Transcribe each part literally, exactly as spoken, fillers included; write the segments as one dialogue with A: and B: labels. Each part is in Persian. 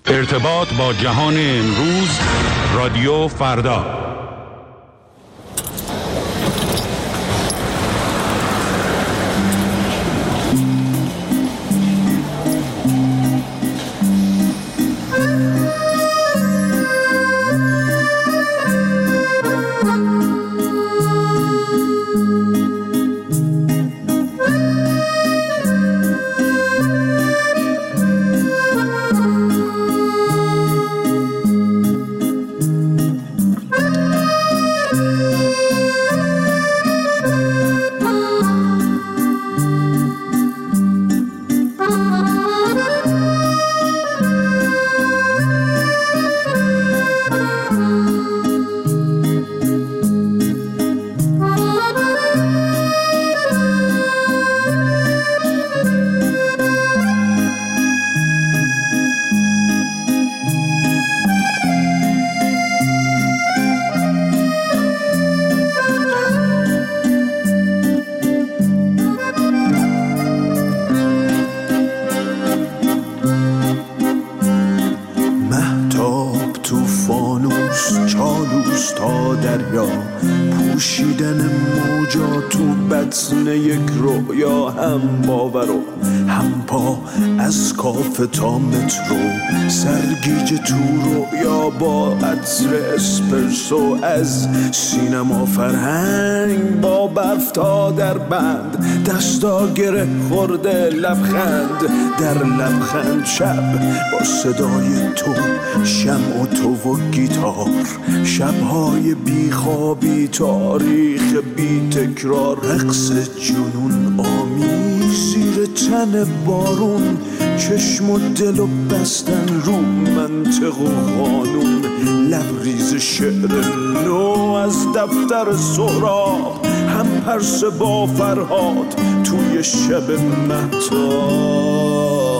A: ارتباط با جهان امروز، رادیو فردا.
B: کافه تا مترو سرگیج تو رویا با عطر اسپرسو، از سینما فرهنگ با برف تا در بند، دستا گره خورده لبخند در لبخند، شب با صدای تو، شمع و تو و گیتار، شبهای بیخوابی، تاریخ بی تکرار، رقص جنون آمیز زیر تن بارون، چشم و دل و بستن رو منطق و قانون، لبریز شعر نو از دفتر سهراب، هم پرسه با فرهاد توی شب مهتاب.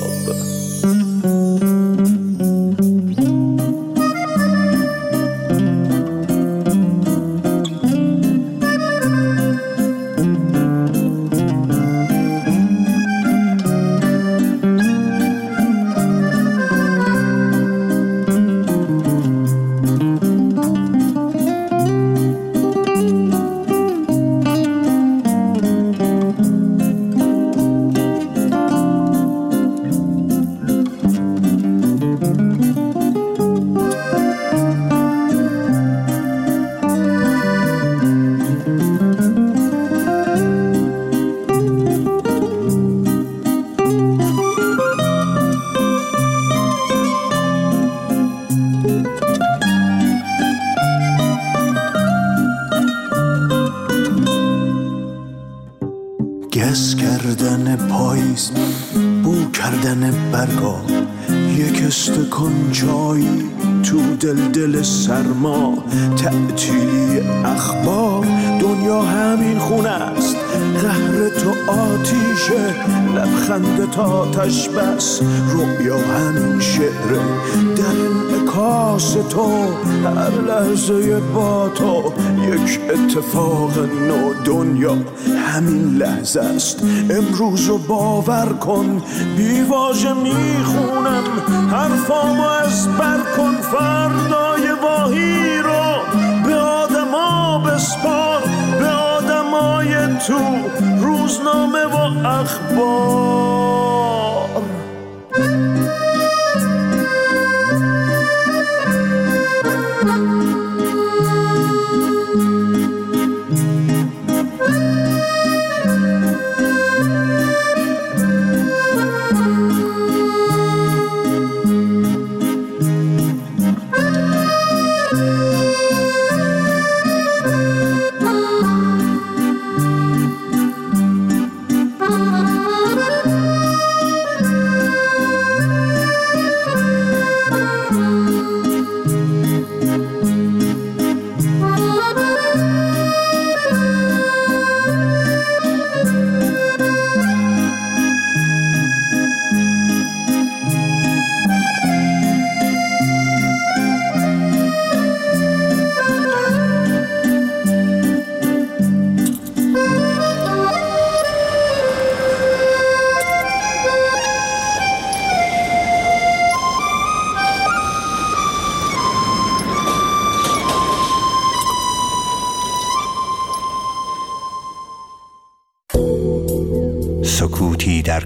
B: گس کردن پاییز، بو کردن برگا، یک استکان چایی تو دل دل سرما، تعطیلی اخبار، دنیا همین خونه است، قهر تو آتیشه، لبخند تا آتش بس، رویا همین شعره، در انعکاس تو، هر لحظه با تو یک اتفاق نو، دنیا همین لحظه است، امروز رو باور کن، بی واژه میخونم حرفامو از بر کن، فردای واهی رو به آدما بسپار، به آدمای تو روزنامه و اخبار.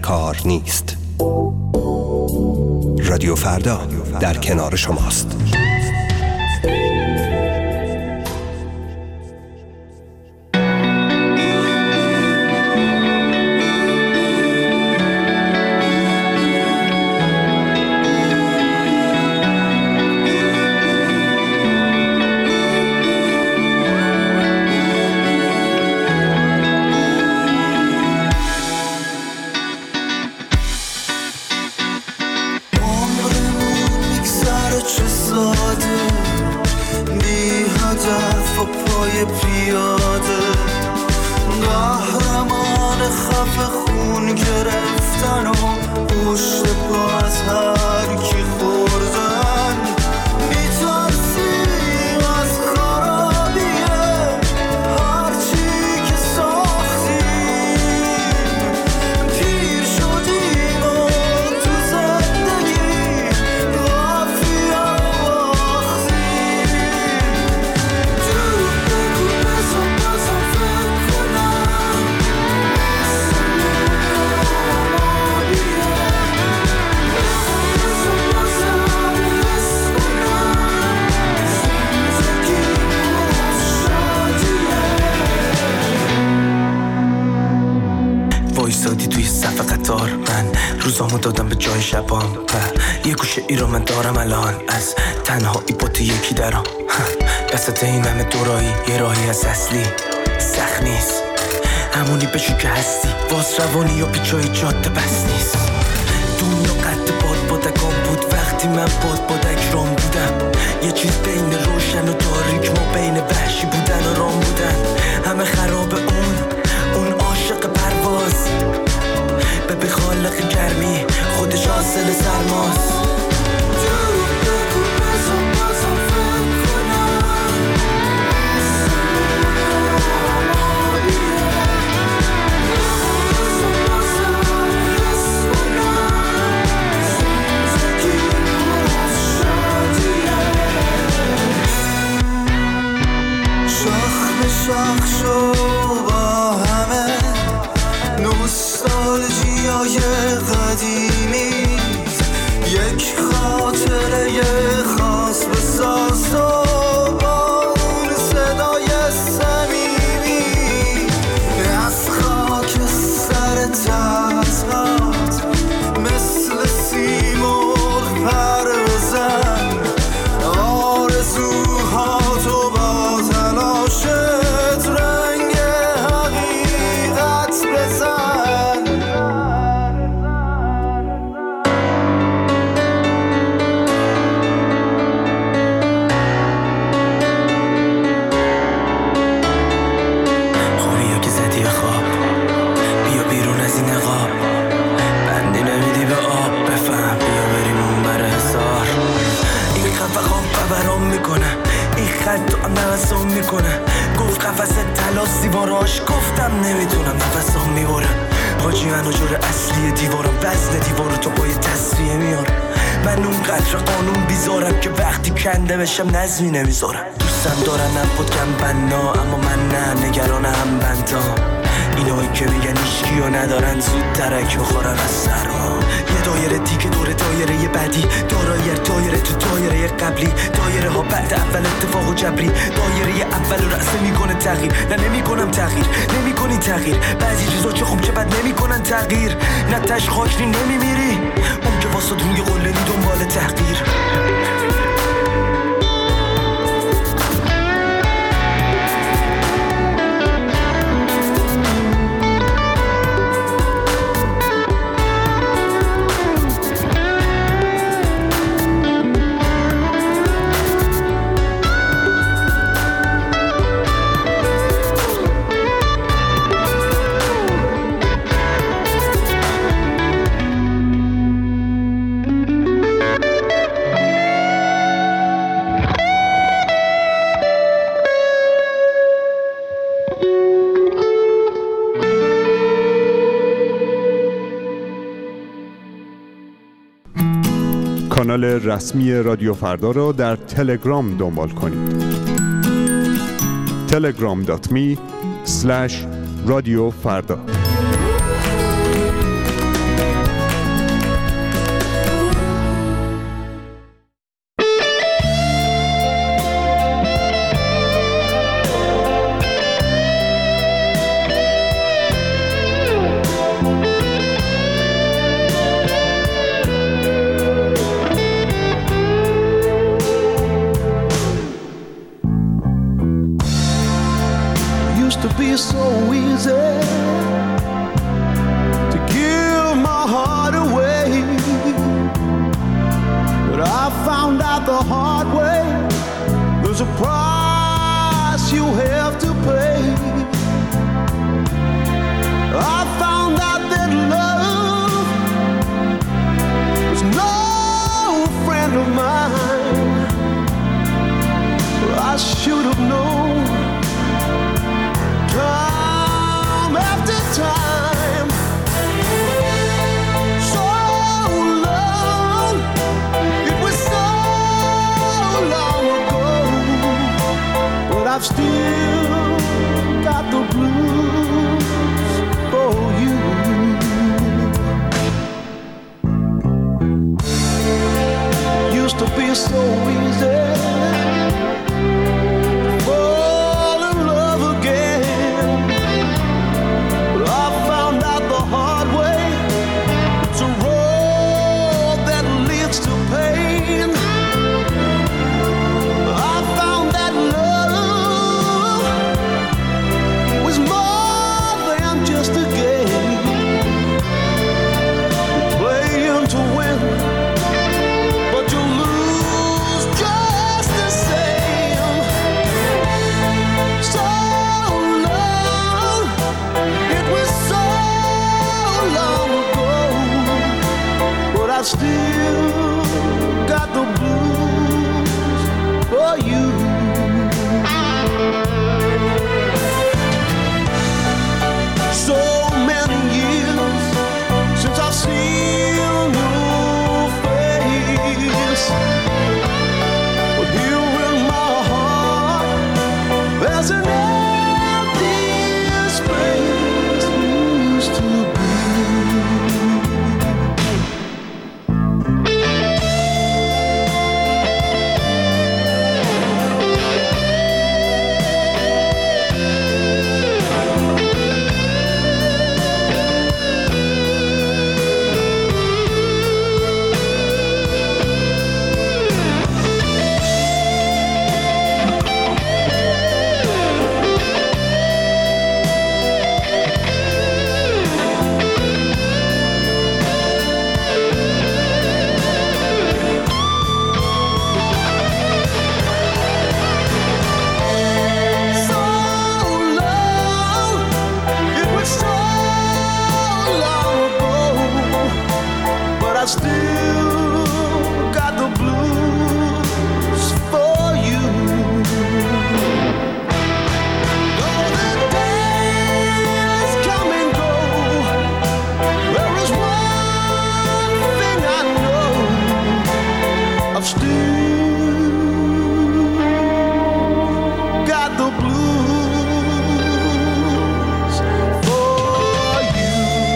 C: کار نیست. رادیو فردا در کنار شماست.
D: روزامو دادم به جای شبام یه گوشه ای رو من دارم الان از تنهایی با تو یکی درام وسط این همه دورایی یه راهی از اصلی سخت نیست همونی بشو که هستی باز روانی یا پیچای جاده بس نیست دنیا قد باد بادکان بود وقتی من باد بادک رام بودم یه چیز بین روشن و تاریک ما بین وحشی بودن و رام بودن همه خراب اون اون عاشق پرواز به بخالق گرمی خودش حاصل سرماست
B: شاخ شو با همه نوستالژیای قدیمی یک خاطره خاص بساز و با اون صدای صمیمی از خاک سر تزهات مثل سیمرغ پر بزن آرزوها تو با تلاشت رنگ حقیقت بزن خوبیه که زدی به خواب بیا بیرون از این نقاب بندی نمیدی به آب بفهم بیا بریم اون بر حسار این خفه خواب ببرام میکنه این خط تو نفسام میکنه گفت قفص تلاس دیواراش گفتم نمیتونم نفسام میبرم حاجی منو جور اصلی دیوارم وزن دیوارو تو پای تصفیه میارم من اون قدر قانون بیزارم که وقتی کنده بشم نظمی نمیذارم دوستم دارنم خود کم بنا اما من نه نگران هم بندام اینایی که میگن ایشگیو ندارن زود ترک بخورن از سرما یه دایره دیگه دور دایره بعدی دایر دایره تو دایره قبلی دایره ها بعد اول اتفاق و جبری دایره اول رأسه میکنه تغییر نه نمیکنم تغییر نمیکنی تغییر بعضی چیزا چه خوب چه بد نمیکنن تغییر نه تش خاکری نمیمیری اون که واسه روی قله نی دنبال تحقیر
A: کانال رسمی رادیو فردا را در تلگرام دنبال کنید. تلگرام دات می اسلش رادیو فردا.
B: the hard way, there's a price you have to pay. I found out that love was no friend of mine. I should have known time after time. So long, it was so long ago, but I've still got the blues for you. Used to be so easy fall in love again, but I found out the hard way. It's a road that leads to pain. I found that love was more than just a game. Playing to win, but you lose just the same. So long, it was so long ago, but I still got the blues for you. So many years since I've seen your face, but here in my heart there's an empty space used to be. So long, it was so long ago, but I still got the blues for you. Though the days come and go, there is one thing I know: I've still got the blues for you.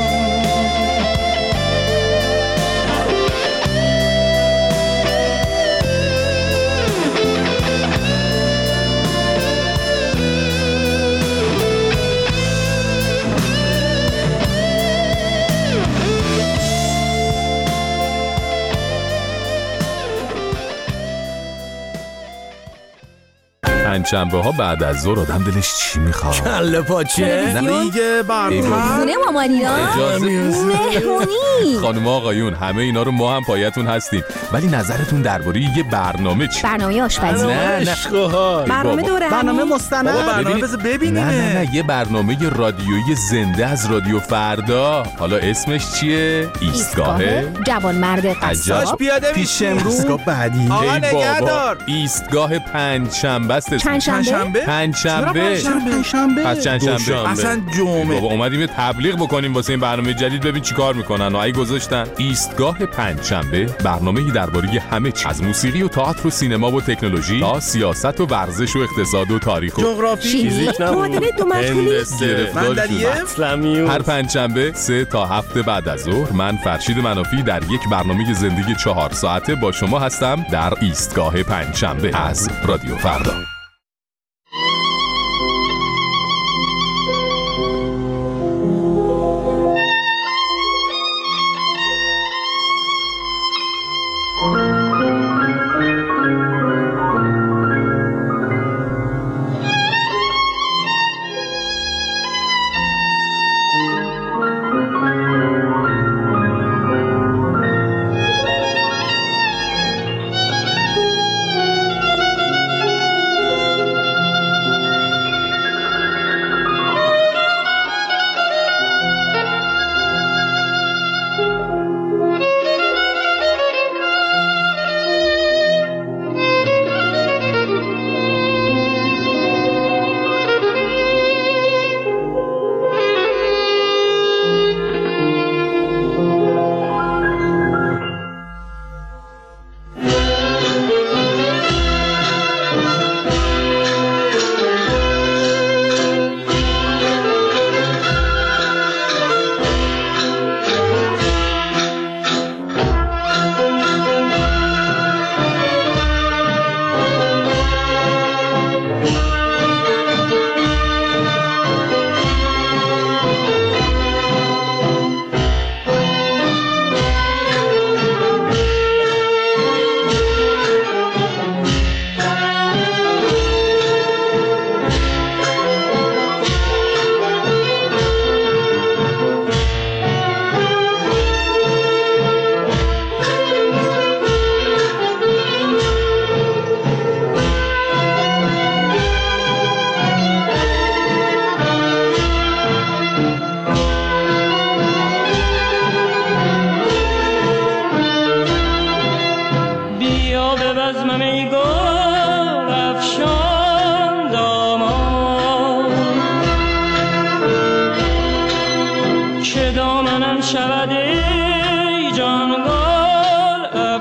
E: پنجشنبه ها بعد از ظهر آدم دلش چی میخواد؟
F: کله پاچه دیگه برنامه
G: خونه مامانی ها
E: اجازه
G: مهمونی.
E: خانم آقایون همه اینا رو ما هم پایتون هستیم، ولی نظرتون درباره یه برنامه چی؟
G: برنامه آشپزی،
E: نه نه
F: برنامه
G: دوره
F: برنامه مستند، برنامه بذار ببینیم.
E: نه نه نه یه برنامه رادیویی زنده از رادیو فردا. حالا اسمش چیه؟ ایستگاه
G: جوانمرد قصاب
F: پیاده پیش امروز ایستگاه بعدی. آقا نگهدار
E: ایستگاه پنجشنبه است.
F: پنجشنبه
E: پنجشنبه
F: پنجشنبه
E: پس چندشنبه
F: اصلا جمعه.
E: بابا اومدیم یه تبلیغ بکنیم واسه این برنامه جدید، ببین چیکار میکنن. اگه گذاشتن ایستگاه پنجشنبه، برنامه‌ای درباره همه چیز، از موسیقی و تئاتر و سینما و تکنولوژی تا سیاست و ورزش و اقتصاد و تاریخ و
F: جغرافی،
G: فیزیک، معادله دو مجهولی،
F: مندلیه.
E: هر پنجشنبه سه تا هفت بعد از ظهر من فرشید منافی در یک برنامه زندگی چهار ساعته با شما هستم در ایستگاه پنجشنبه از رادیو فردا.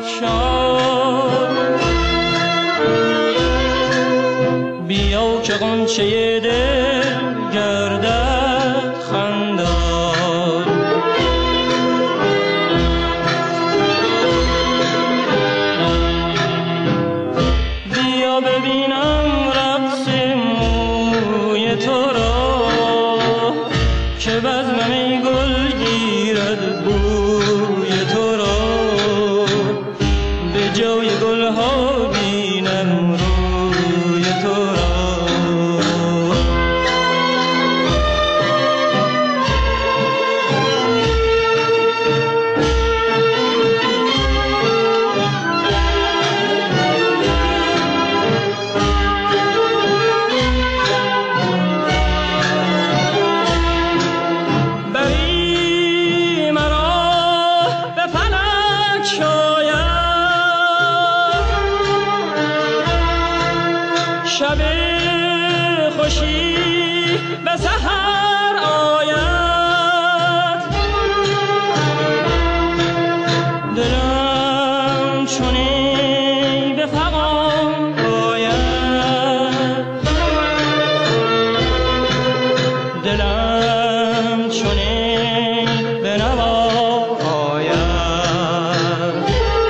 H: افشان بیا که غنچه دل گردد خندان بیا ببینم رقص موی تو را که بزمم گل گیرد بوی تو را به جای گل ها بینم روی تو را شب خوشی به سحر آید دلم چونی به فغان آید دلم چونی به نوا آید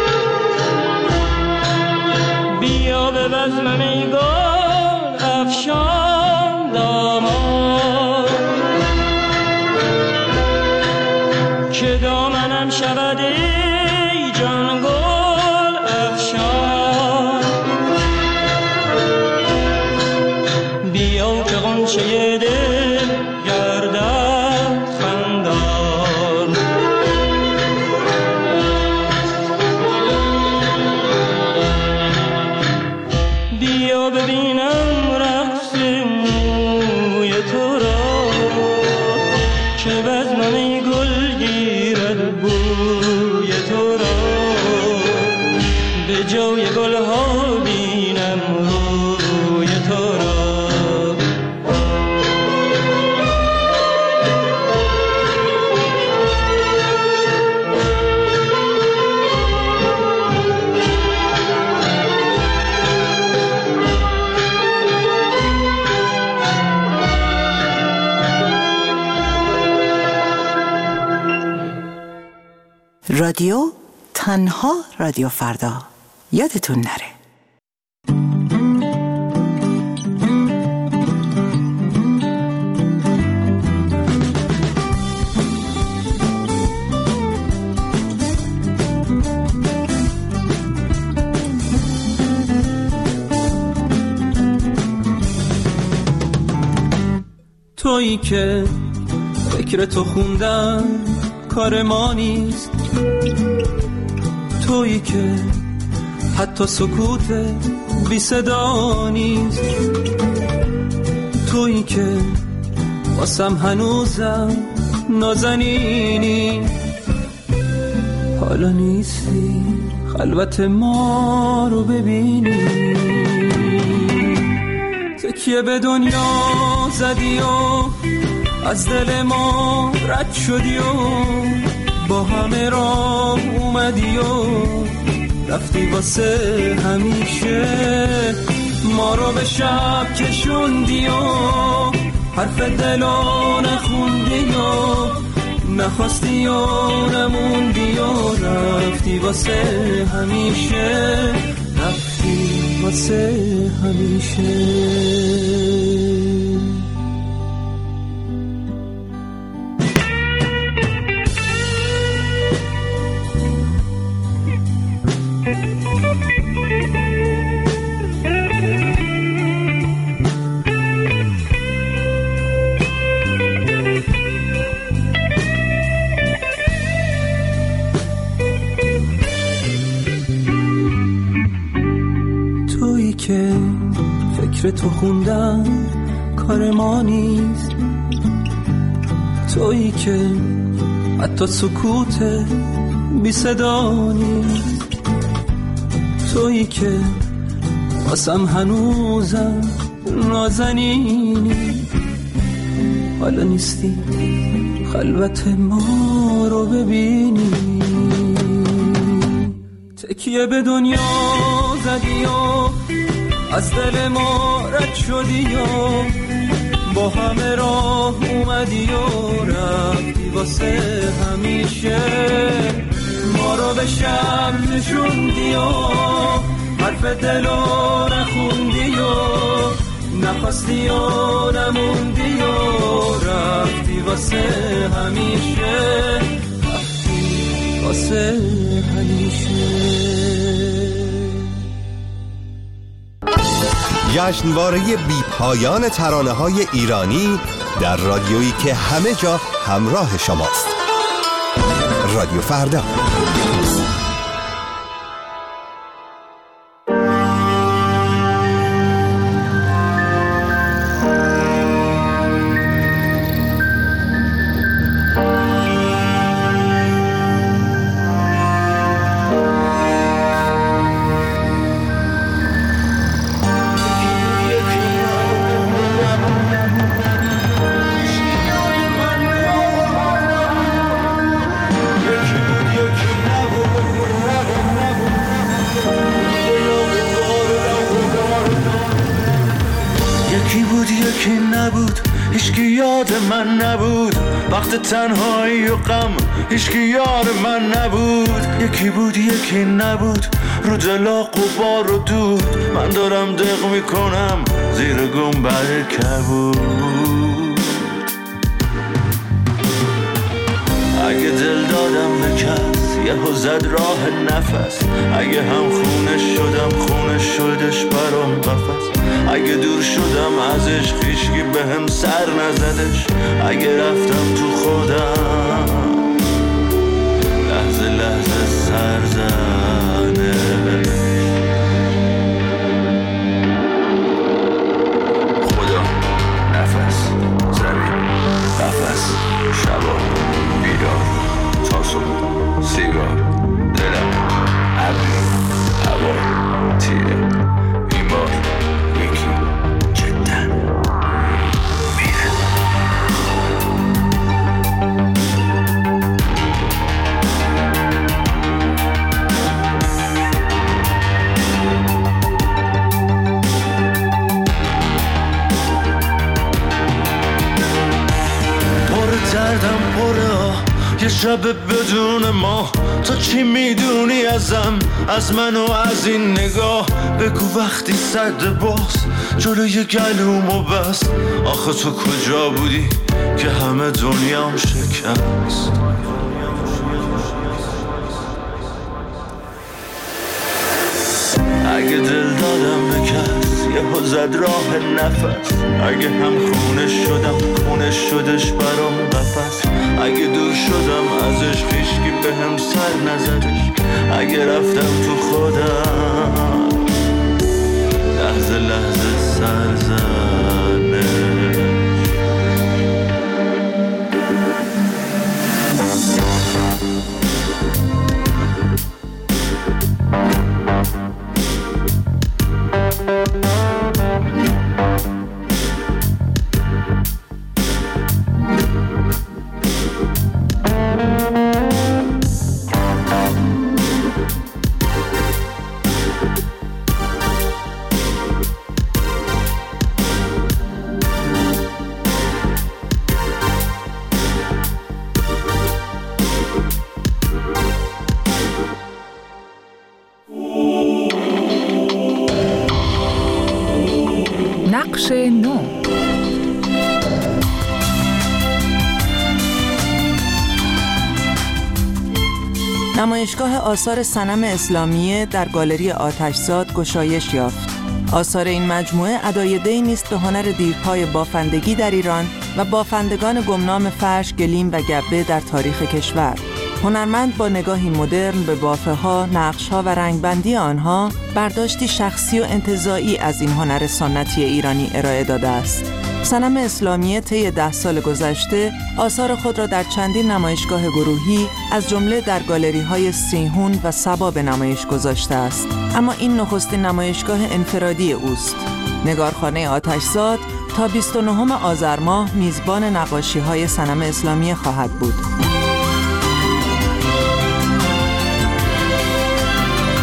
H: بیا به بزمم ای گل افشان دامان که دامنم شود ای جان گل افشان بیا که غنچه دل گردد خندان بیا ببینم رقص موی تو را که بزمم گل گیرد بوی تو را به جای گل ها بینم روی تو را
I: رادیو تنها رادیو فردا یادتون نره.
J: تویی که فکر تو خوندن کار ما نیست، تویی که حتی سکوت بی صدا نیست، تویی که واسم هنوزم نازنینی، حالا نیستی خلوت ما رو ببینی، تکیه به دنیا زدی و از دل ما رد شدی و با همه راه اومدی و رفتی واسه همیشه، ما رو به شب کشوندی و حرف دلو نخوندی و نخواستی و نموندی و رفتی واسه همیشه، رفتی واسه همیشه. تویی که فکر تو خوندن کار ما نیست، تویی که حتی سکوت بی صدا نیست، تویی که واسم هنوزم نازنینی، حالا نیستی خلوت ما رو ببینی، تکیه به دنیا زدی و از دل ما رد شدی و با همه راه اومدی و رفتی واسه همیشه، ما رو به شب نشوندی و حرف دلو نخوندی و نخواستی و نموندی و رفتی واسه همیشه، رفتی واسه همیشه.
C: جشنواره بی پایان ترانه های ایرانی در رادیویی که همه جا همراه شماست. رادیو فردا.
B: تنهایی و غم هیچکی یار من نبود، یکی بود یکی نبود، رو دلا غبار و دود، من دارم دق میکنم زیر گنبد کبود. اگه دل دادم به کس یهو زد راه نفس، اگه هم خونش شدم خونش شدش برام قفس، اگه دور شدم ازش هیچکی بهم سر نزدش، اگه رفتم تو خودم لحظه لحظه سر زنش. خدا، نفس، زمین، قفس، شبا، بیدار، تا صبح، سیگار، دلم، ابری، هوا، تیره، بیمار، یکی جدن میره. پر دردم پره یه شب بدون ما، تو چی میدونی ازم، از من و از این نگاه، بگو وقتی صد باز جلوی گلومو بست، آخه تو کجا بودی که همه دنیام شکست. اگه دل دادم به کس یهو زد راه نفس، اگه هم خونش شدم خونش شدش برام قفس، اگه دور شدم ازش هیچکی بهم سر نزدش، اگه رفتم تو خودم لحظه لحظه سر زنش.
K: نقش نو.
I: نمایشگاه آثار صنم اسلامیه در گالری آتشزاد گشایش یافت. آثار این مجموعه ادای دی نیست به هنر دیرپای بافندگی در ایران و بافندگان گمنام فرش، گلیم و گبه در تاریخ کشور. هنرمند با نگاهی مدرن به بافه‌ها، نقش‌ها و رنگبندی آنها برداشتی شخصی و انتزاعی از این هنر سنتی ایرانی ارائه داده است. صنم اسلامیه طی ده سال گذشته آثار خود را در چندین نمایشگاه گروهی از جمله در گالری‌های سیهون و صبا به نمایش گذاشته است، اما این نخستین نمایشگاه انفرادی اوست. نگارخانه آتشزاد تا بیست و نهم آذر ماه میزبان نقاشی‌های صنم اسلامیه خواهد بود.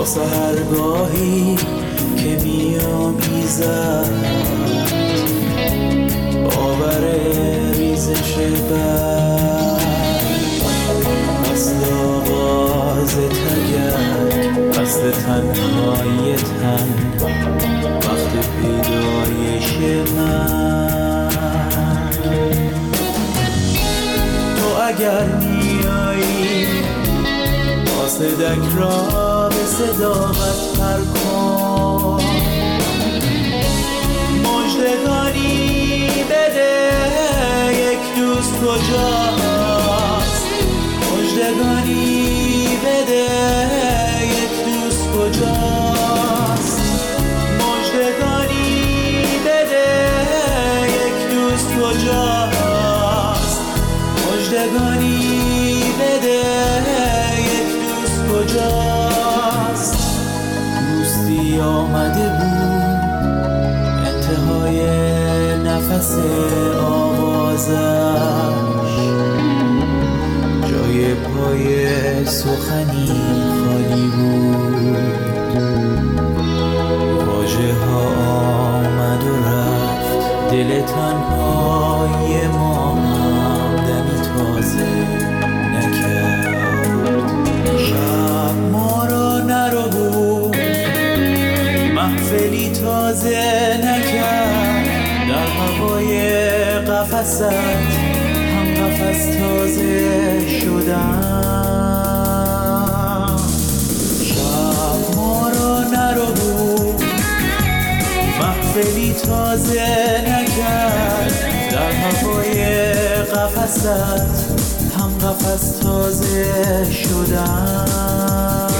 J: سحرگاهی که میامیزد باور ریزش برگ اصل آغاز تگرگ اصل تنهای تن وقت پیدایش من تو اگر میایی قاصدک را به صداقت پر کن مژدگانی بده یک دوست کجاست مژدگانی بده یک دوست کجاست مژدگانی بده یک دوست کجاست مژدگانی بده یک دوست کجاست دوستی آمده بود انتهای نفس آوازش جای پای سخنی خالی بود واژه ها آمد و رفت دل تنهای ما هم دمی تازه نکرد شب ما را نرو بود محفلی تازه نکرد در هوای قفست هم قفس تازه شدم شب ما را نرو بود محفلی تازه نکرد در هوای قفست هم قفس تازه شدم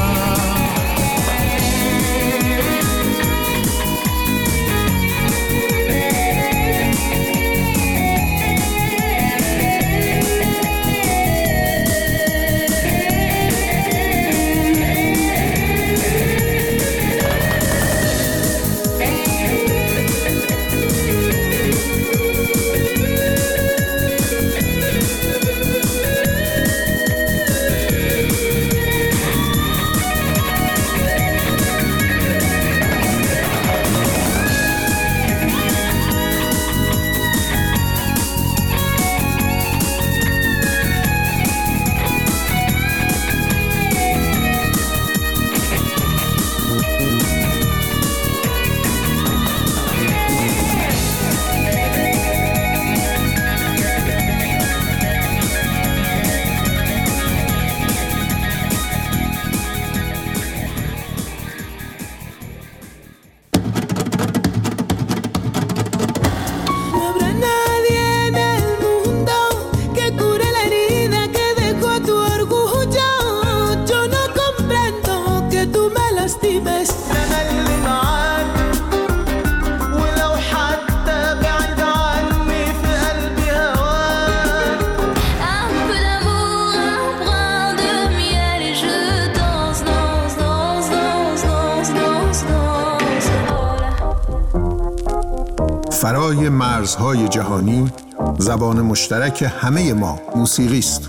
L: فرای مرزهای جهانی زبان مشترک همه ما موسیقی است.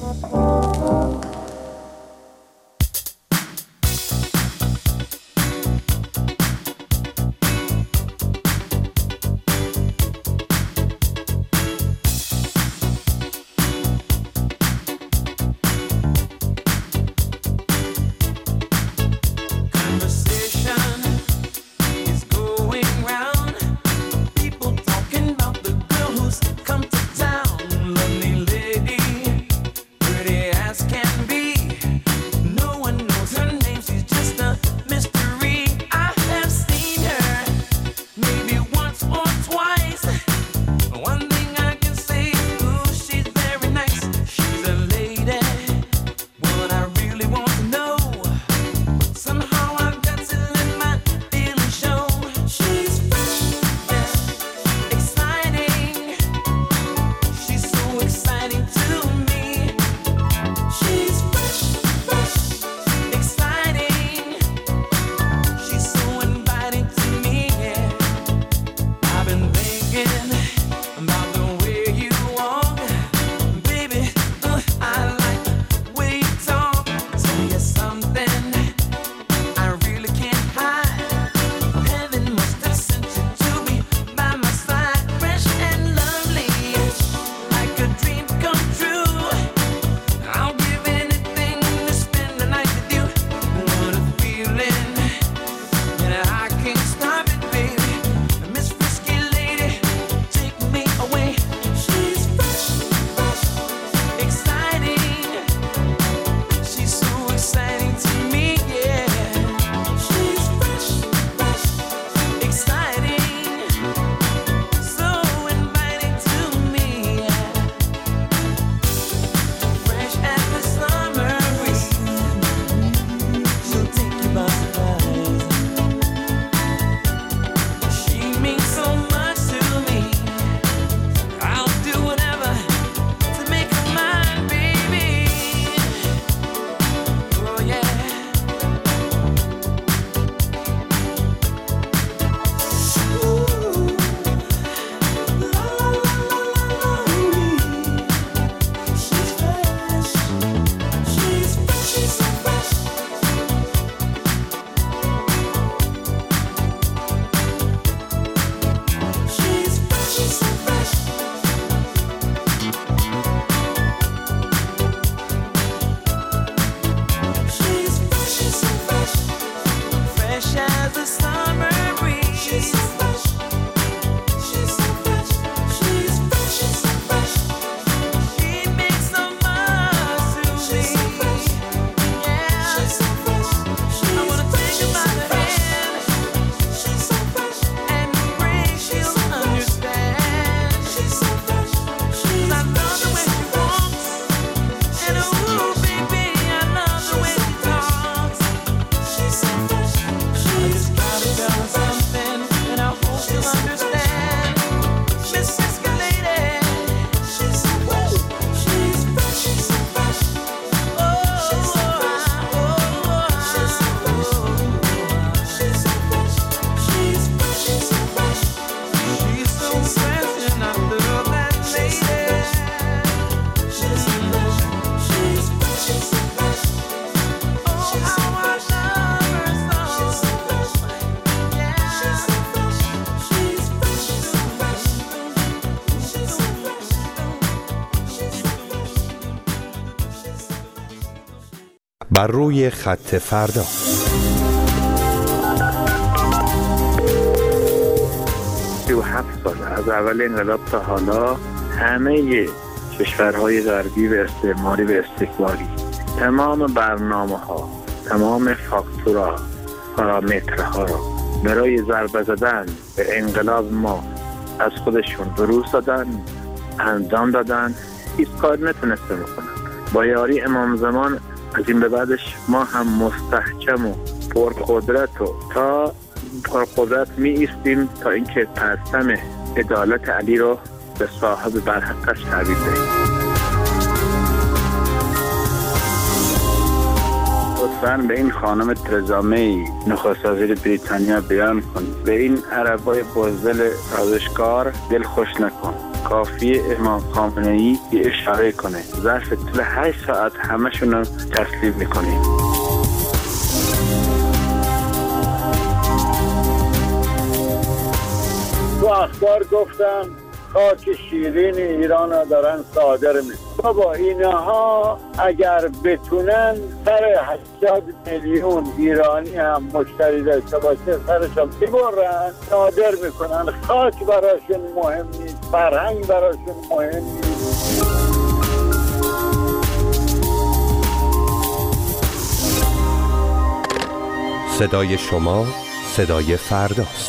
J: Come to town, lonely lady, pretty as
C: بر روی خط فردا.
M: سی و هفت سال از اول انقلاب تا حالا همه کشورهای غربی و استعماری و استکباری تمام برنامه ها، تمام فاکتورها، پارامترها را برای ضربه زدن به انقلاب ما از خودشون بروز دادن، انجام دادن، هیچ کار نتونسته میکنن. با یاری امام زمان از این به بعدش ما هم مستحکم و پرقدرت و تا پرقدرت می ایستیم تا اینکه پرچم عدالت علی رو به صاحب برحقش تحویل دهیم. لطفاً به این خانم ترزا می نخست وزیر بریتانیا بیان کن، به این عربای بزدل سازشکار دل خوش نکن. کافی امام خامنه‌ای یه اشاره کنه، ظرف طول هشت ساعت همشون رو تسلیم میکنیم.
N: تو اخبار گفتم خاک شیرین ایران را دارن صادر میکنن. بابا اینها اگر بتونن سر هشتاد میلیون ایرانی هم مشتری داشته باشه سرشان میبرن صادر میکنن. خاک براشون مهم نیست، فرهنگ براشون مهم نیست.
C: صدای شما صدای فرداست.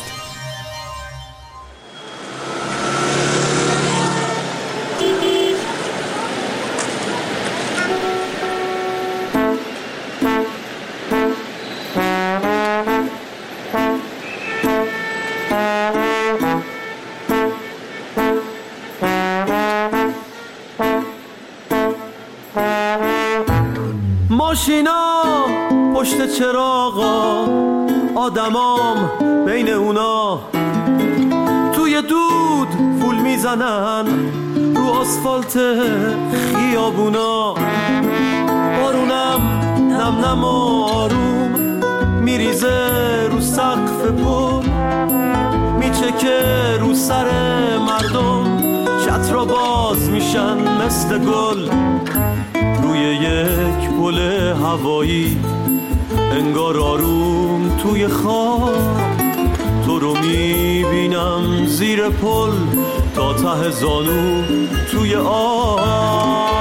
J: ماشینا پشت چراغا، آدمام بین اونا، توی دود فول میزنن رو آسفالت خیابونا. بارونم نم نم و آروم میریزه رو سقف پل، میچکه رو سر مردم، چترا باز میشن مثل گل. روی یک پل هوایی انگار آروم توی خواب، تو رو میبینم زیر پل تا ته زانو توی آب.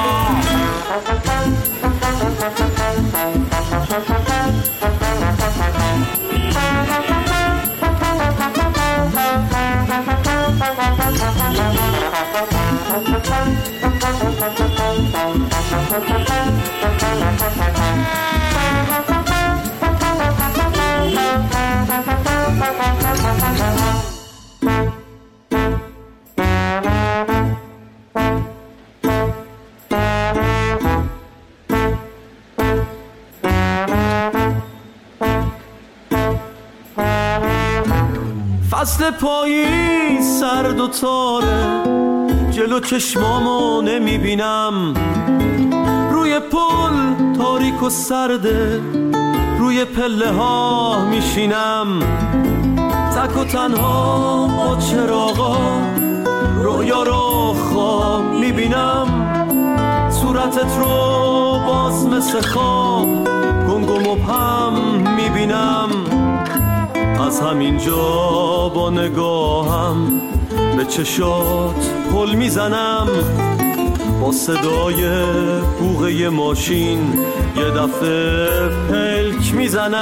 J: فصل پاییز سرد و تاره، جلو چشمامو نمیبینم. روی پل تاریک و سرده، روی پله ها میشینم. تک و تنها با چراغا رویا رو خواب میبینم. صورتت رو باز مثل خواب گنگ و مبهم میبینم. از همینجا با نگاهم به چشات پل میزنم. با صدای بوغه ماشین یه دفعه پلک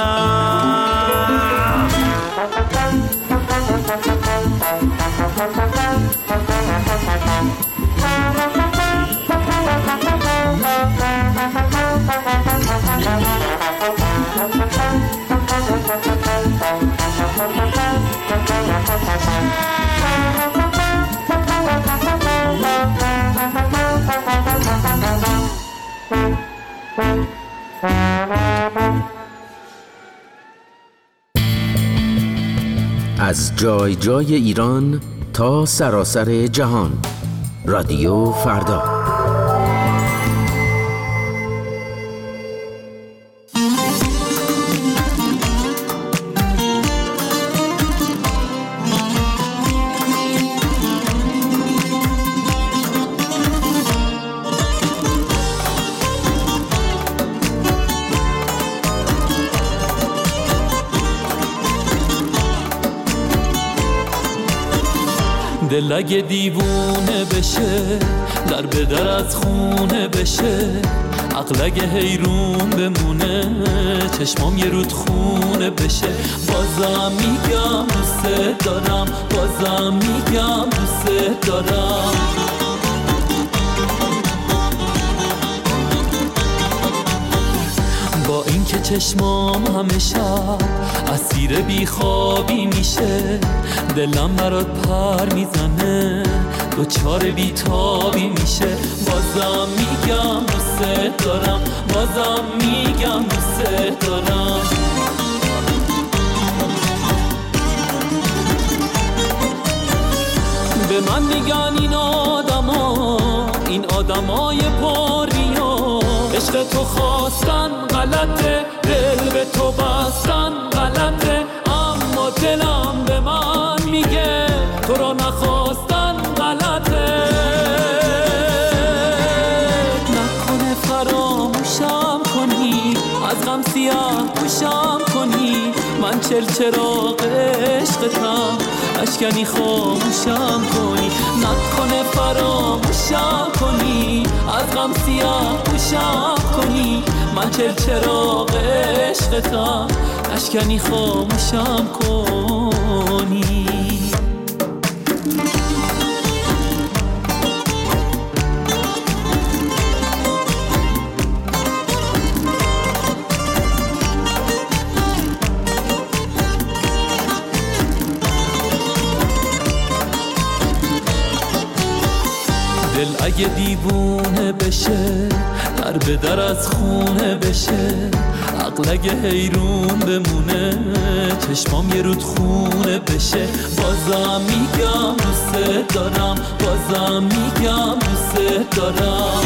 J: میزنم.
O: از جای جای ایران تا سراسر جهان، رادیو فردا.
J: دل اگه دیوونه بشه در به در از خونه بشه، عقل اگه حیرون بمونه چشمام یه رود خونه بشه. بازم میگم دوست دارم، بازم میگم دوست دارم. با اینکه چشمام همه شب اسیر بیخوابی میشه، دلم برات پر میزنه دوچار بیتابی میشه. بازم میگم دوست دارم، بازم میگم دوست دارم. به من میگن این آدما، این آدمای پریا، عشق تو خواستن غلطه، دل به تو بستن غلطه، اما دلم به من میگه تو رو نخواستن غلطه. نکنه فراموشم کنی، از غم سیاه پوشم کنی، من چل چراغ عشقتم، اشکنی خاموشم کنی. نکنه فراموشم کنی، از غم سیاه پوشم کنی، من چل چراغ عشقتم، اشکنی خاموشم کنی. دل اگه دیوونه بشه در به در از خونه بشه، عقل اگه حیرون بمونه چشمام یه رود خونه بشه. بازم میگم دوست دارم، بازم میگم دوست دارم.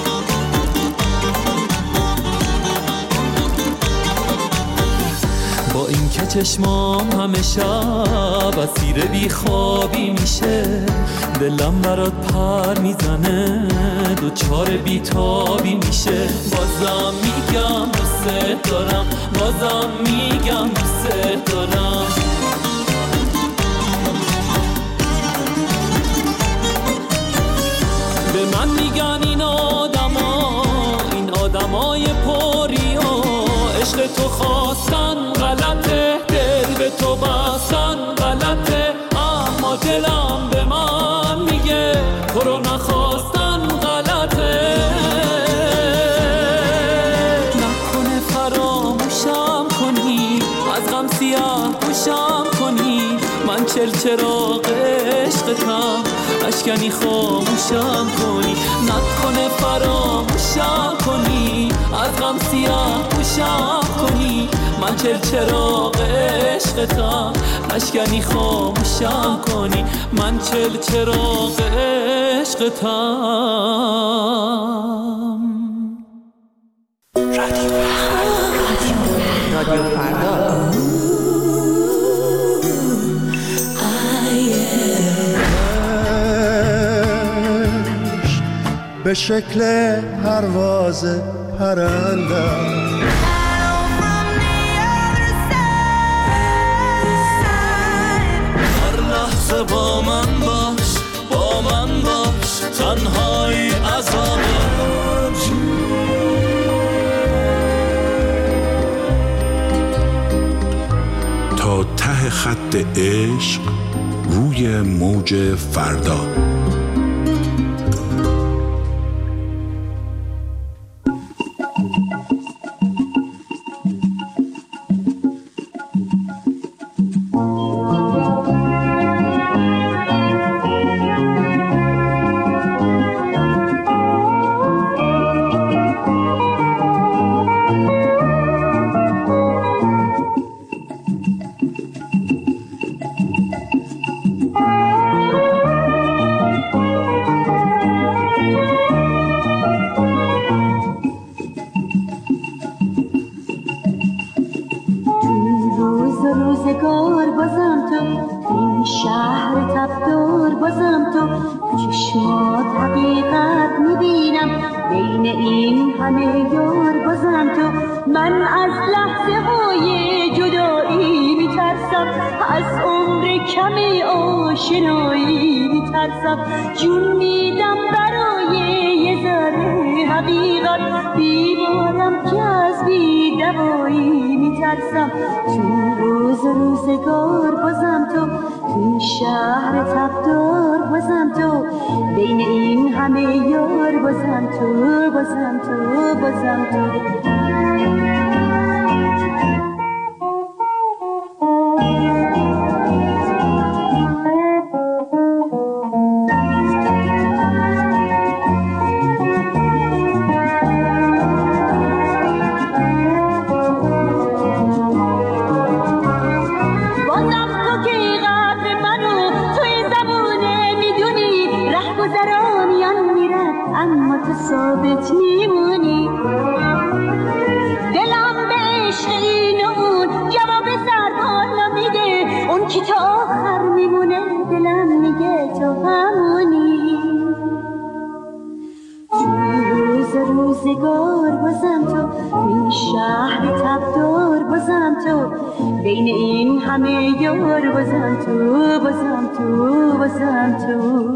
J: با اینکه چشمام همه شب اسیر بیخوابی میشه، دلم برات پر میزنه دوچار بیتابی میشه. بازم میگم دوست دارم، بازم میگم دوست دارم. به من میگن این آدما، این آدمای پریا، عشق تو خواستن غلطه، دل به تو بستن غلطه، اما دلم به من میگه تو رو نخواستن غلطه. نکنه فراموشم کنی، از غم سیاه پوشم کنی، من چل چراغ عشقتم، اشکنی خاموشم کنی. نکنه فراموشم کنی، از غم سیاه پوشم کنی، من چل چراغ عشقتم، اشکنی خاموشم کنی، من چل چراغ عشقتم. رادیو رادیو فردا.
P: به شکل پرواز پرنده
J: هر لحظه با من باش، با من باش، تنهایی عذابه.
A: تا ته خط عشق روی موج فردا.
Q: روزگار بازم تو، این شهر تبدار بازم تو، چشمات حقیقت میبینم بین این همه یار بازم تو. من از لحظه های جدایی میترسم، از عمر کمی آشنایی میترسم، جون میدم برای یه ذره حقیقت، بیمارم که از بی دوایی میترسم. تو روز روزگار بازم تو، تو شهر تبدار بازم تو، بین این همه یار بازم تو، بازم تو، بازم تو. ثابت میمونی، دلم به عشق این و اون جواب سرد حالا میده، اون کی تا آخر میمونه دلم میگه تو همونی. تو روز روزگار بازم تو، این شهر تبدار بازم تو، بین این همه یار بازم تو، بازم تو، بازم تو.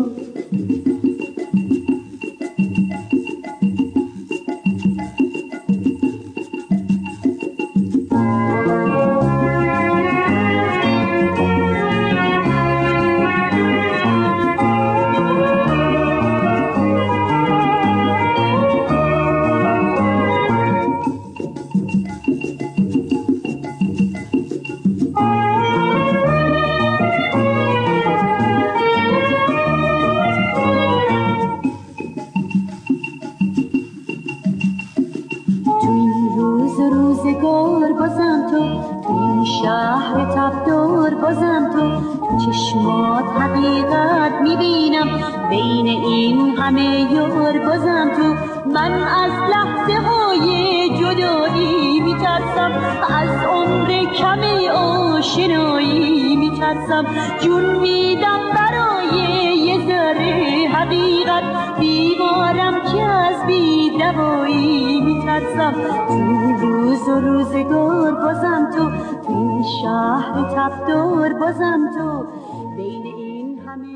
Q: چشمات حقیقت میبینم، بین این همه یار بازم تو. من از لحظه های جدایی میترسم، از عمر کمی آشنایی میترسم، جون میدم برای یه ذره حقیقت، بیمارم که از بی دوایی میترسم. تو روز و روزگار بازم تو، تو این شهر تبدار بازم تو، بین این همه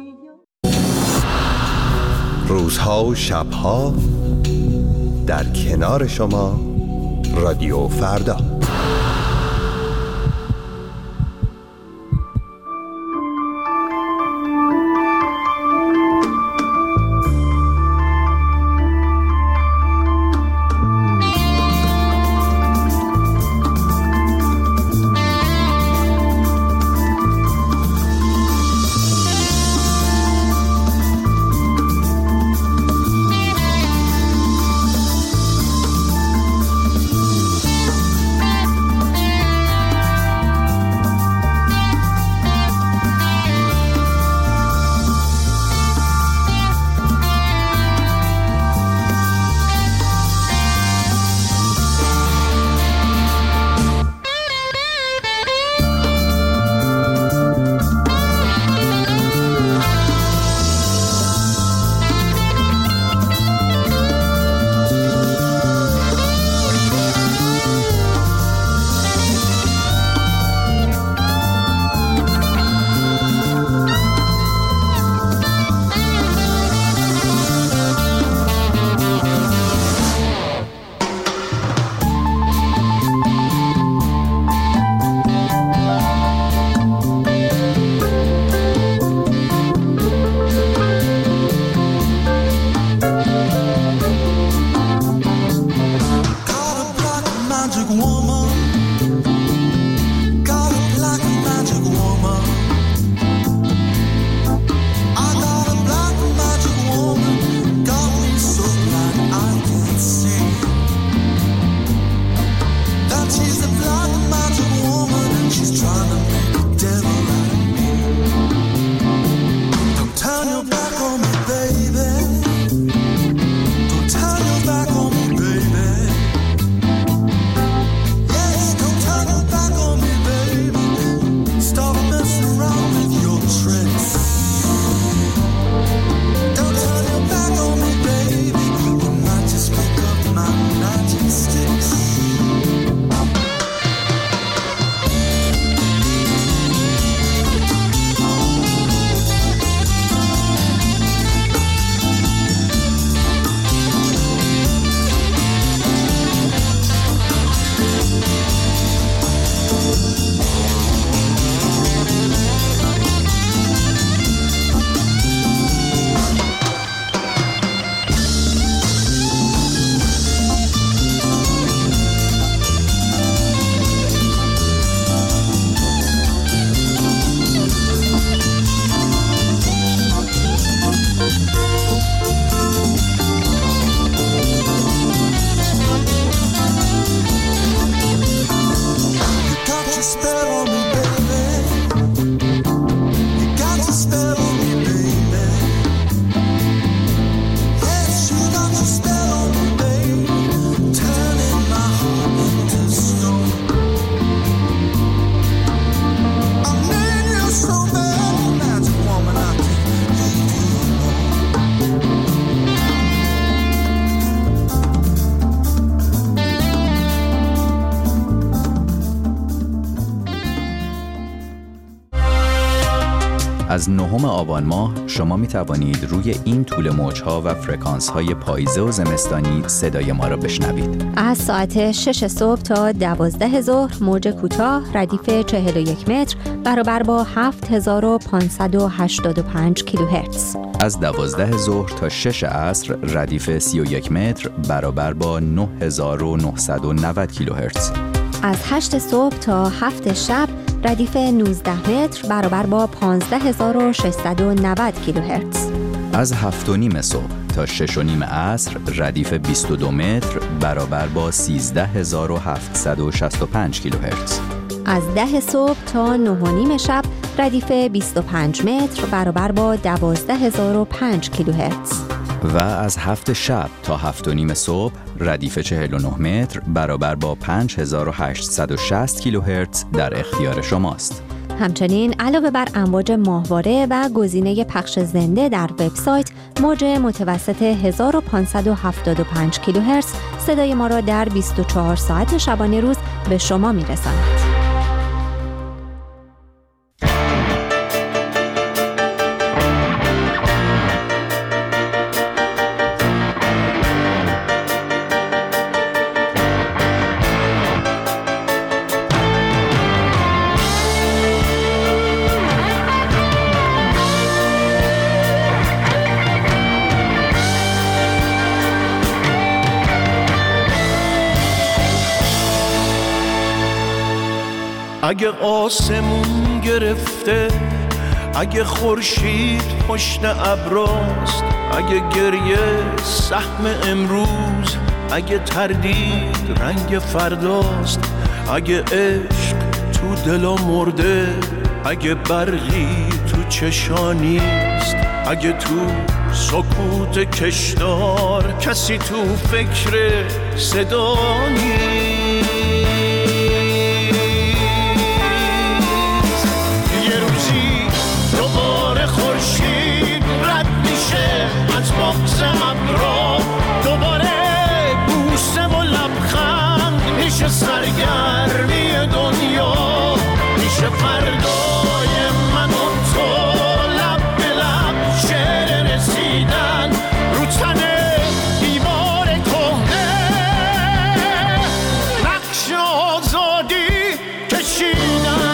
C: روزها و شبها در کنار شما رادیو فردا.
R: از نهم آبان ماه شما می توانید روی این طول موج‌ها و فرکانس‌های پاییزه و زمستانی صدای ما را بشنوید.
S: از ساعت شش صبح تا دوازده ظهر موج کوتاه ردیف چهل و یک متر برابر با هفت هزار و پانصد و هشتاد و پنج کیلوهرتز.
R: از دوازده ظهر تا شش عصر ردیف سی و یک متر برابر با نه هزار و نهصد و نود کیلوهرتز.
S: از هشت صبح تا هفت شب ردیف نوزده متر برابر با پانزده هزار و ششصد و نود کیلوهرتز.
R: از هفت و نیم صبح تا شش و نیم عصر ردیف بیست و دو متر برابر با سیزده هزار و هفتصد و شصت و پنج کیلوهرتز.
S: از ده صبح تا نه و نیم شب ردیف بیست و پنج متر برابر با دوازده هزار و پنج کیلوهرتز.
R: و از هفت شب تا هفت و نیم صبح ردیف چهل و نه متر برابر با پنج هزار و هشتصد و شصت کیلوهرتز در اختیار شماست.
S: همچنین علاوه بر امواج ماهواره و گزینه پخش زنده در وبسایت، موج متوسط هزار و پانصد و هفتاد و پنج کیلوهرتز صدای ما را در بیست و چهار ساعت شبانه روز به شما می‌رساند.
P: اگه آسمون گرفته، اگه خورشید پشت ابراست، اگه گریه سهم امروز، اگه تردید رنگ فرداست، اگه عشق تو دلا مرده، اگه برقی تو چشانیست، اگه تو سکوت کشدار کسی تو فکر صدا نیست.
T: بغض ابرا دوباره بوسه و لبخند میشه، سرگرمی دنیا میشه، فردای من و تو لب به لب شعر رسیدن رو تن دیوار کهنه، نقش آزادی کشیدن.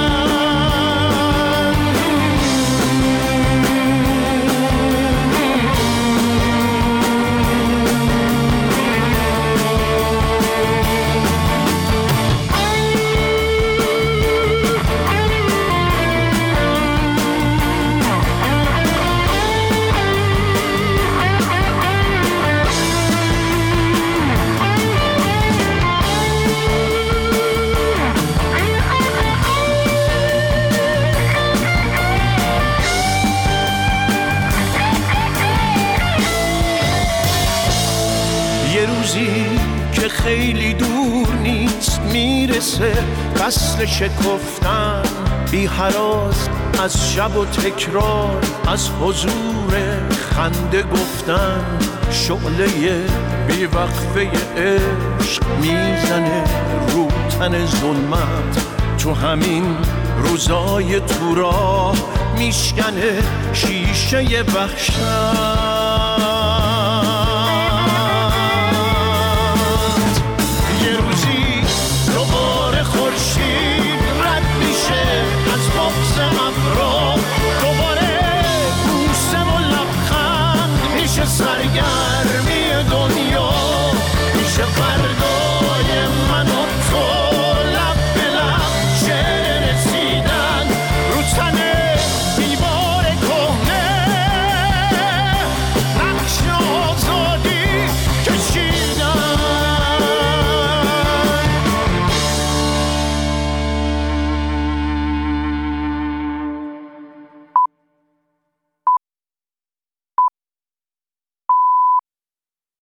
P: که خیلی دور نیست میرسه فصل شکفتن، بی هراس از شب و تکرار، از حضور خنده گفتن، شعله بی وقفه عشق میزنه رو تن ظلمت، تو همین روزای تو راه میشکنه شیشه وحشت.